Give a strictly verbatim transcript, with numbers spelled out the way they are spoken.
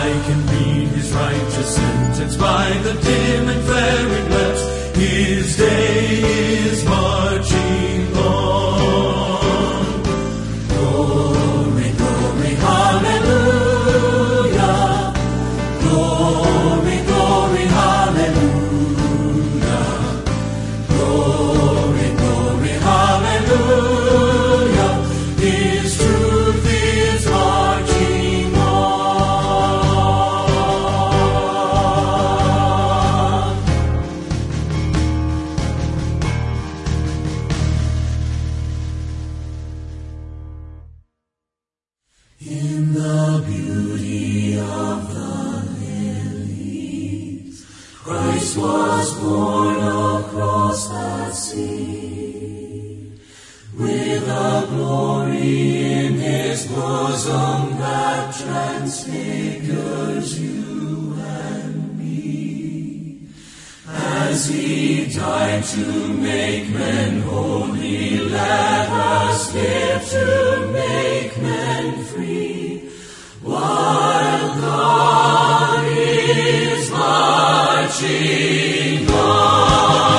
I can read his righteous sentence by the dim and flaring lamps. His day is marching on. Glory, glory, hallelujah. Glory, glory, hallelujah. Glory, glory, hallelujah. His truth is marching on. In the beauty of the lilies, Christ was born across the sea, with a glory in his bosom that transfigures you and me. As he died to make men holy, let us live to make men free, while God is marching on.